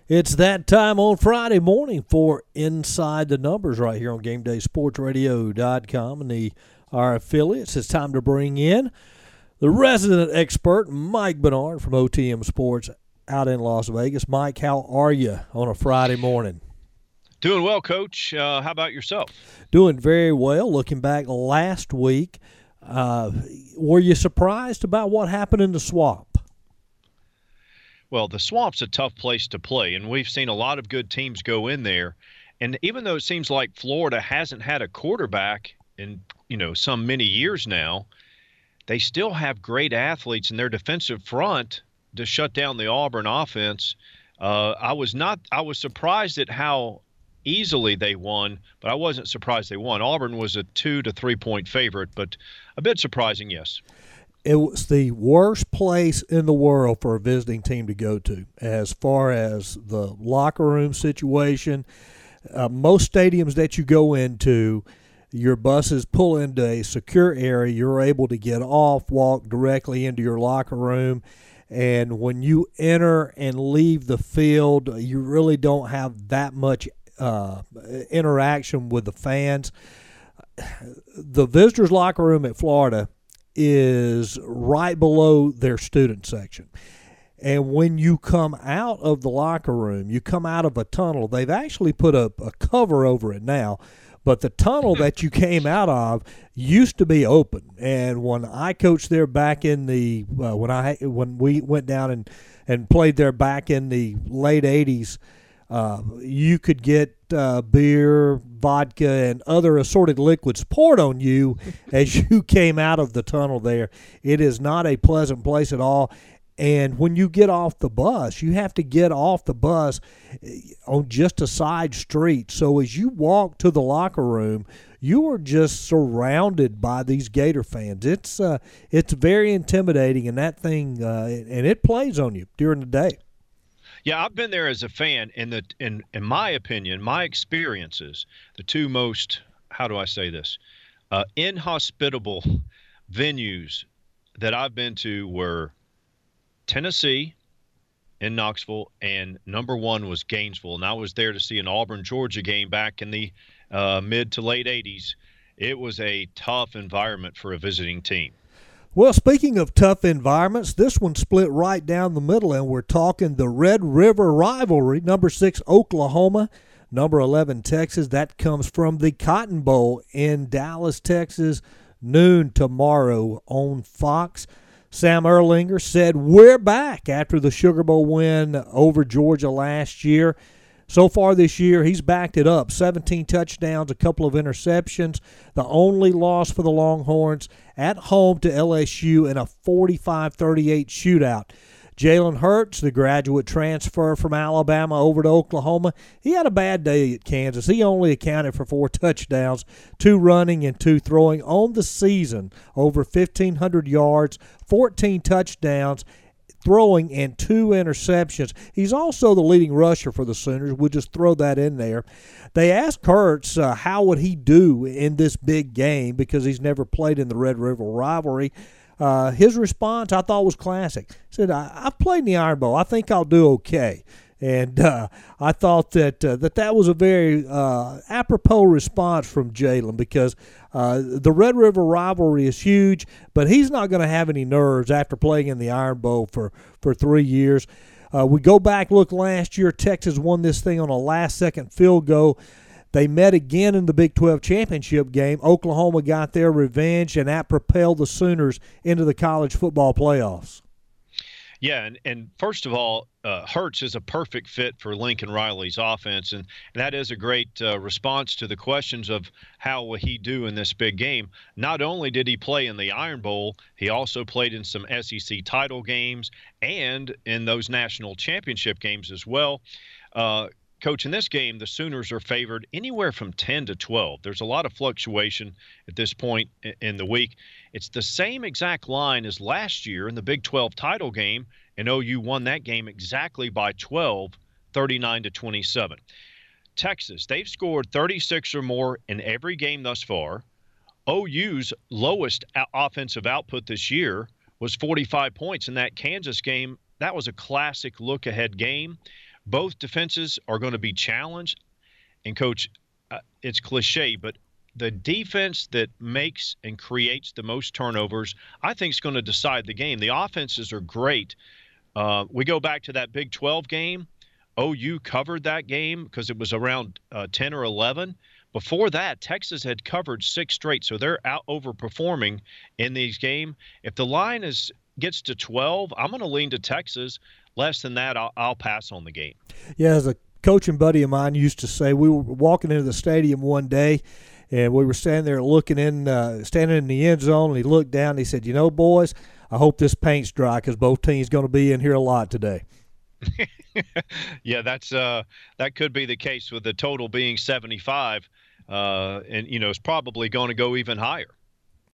It's that time on Friday morning for Inside the Numbers right here on GameDaySportsRadio.com and our affiliates. It's time to bring in the resident expert, Mike Bernard from OTM Sports out in Las Vegas. Mike, how are you on a Friday morning? Doing well, Coach. How about yourself? Doing very well. Looking back last week, were you surprised about what happened in the Swamp? Well, the Swamp's a tough place to play, and we've seen a lot of good teams go in there. And even though it seems like Florida hasn't had a quarterback in, some many years now, they still have great athletes in their defensive front to shut down the Auburn offense. I was surprised at how easily they won, but I wasn't surprised they won. Auburn was a 2 to 3 point favorite, but a bit surprising, yes. It was the worst place in the world for a visiting team to go to as far as the locker room situation. Most stadiums that you go into, your buses pull into a secure area. You're able to get off, walk directly into your locker room. And when you enter and leave the field, you really don't have that much interaction with the fans. The visitors' locker room at Florida is right below their student section. And when you come out of the locker room, you come out of a tunnel. They've actually put a cover over it now, but the tunnel that you came out of used to be open. And when I coached there back in the when we went down and played there back in the late 80s, you could get beer, vodka, and other assorted liquids poured on you as you came out of the tunnel there. It is not a pleasant place at all. And when you get off the bus, you have to get off the bus on just a side street. So as you walk to the locker room, you are just surrounded by these Gator fans. It's very intimidating, and that thing and it plays on you during the day. Yeah, I've been there as a fan, and in my opinion, my experiences, the two most, how do I say this, inhospitable venues that I've been to were Tennessee in Knoxville, and number one was Gainesville. And I was there to see an Auburn-Georgia game back in the mid to late 80s. It was a tough environment for a visiting team. Well, speaking of tough environments, this one split right down the middle, and we're talking the Red River rivalry, number 6 Oklahoma, number 11 Texas. That comes from the Cotton Bowl in Dallas, Texas, noon tomorrow on Fox. Sam Erlinger said, "We're back," after the Sugar Bowl win over Georgia last year. So far this year, he's backed it up. 17 touchdowns, a couple of interceptions. The only loss for the Longhorns at home to LSU in a 45-38 shootout. Jalen Hurts, the graduate transfer from Alabama over to Oklahoma, he had a bad day at Kansas. He only accounted for 4 touchdowns, 2 running and 2 throwing on the season. Over 1,500 yards, 14 touchdowns, throwing, and 2 interceptions. He's also the leading rusher for the Sooners. We'll just throw that in there. They asked Hurts how would he do in this big game because he's never played in the Red River rivalry. His response I thought was classic. He said, I've played in the Iron Bowl. I think I'll do okay. And I thought that was a very apropos response from Jalen because the Red River rivalry is huge, but he's not going to have any nerves after playing in the Iron Bowl for 3 years. We go back, look last year, Texas won this thing on a last-second field goal. They met again in the Big 12 championship game. Oklahoma got their revenge, and that propelled the Sooners into the college football playoffs. Yeah, and first of all, Hurts is a perfect fit for Lincoln Riley's offense, and that is a great response to the questions of how will he do in this big game. Not only did he play in the Iron Bowl, he also played in some SEC title games and in those national championship games as well. Coach, in this game, the Sooners are favored anywhere from 10 to 12. There's a lot of fluctuation at this point in the week. It's the same exact line as last year in the Big 12 title game, and OU won that game exactly by 12, 39 to 27. Texas, they've scored 36 or more in every game thus far. OU's lowest offensive output this year was 45 points in that Kansas game. That was a classic look-ahead game. Both defenses are going to be challenged. And, Coach, it's cliche, but the defense that makes and creates the most turnovers, I think, is going to decide the game. The offenses are great. We go back to that Big 12 game. OU covered that game because it was around 10 or 11. Before that, Texas had covered 6 straight, so they're out overperforming in these games. If the line gets to 12, I'm going to lean to Texas. Less than that, I'll pass on the game. Yeah, as a coaching buddy of mine used to say, we were walking into the stadium one day, and we were standing there standing in the end zone, and he looked down and he said, "You know, boys, I hope this paint's dry because both teams going to be in here a lot today." Yeah, that could be the case with the total being 75, and it's probably going to go even higher.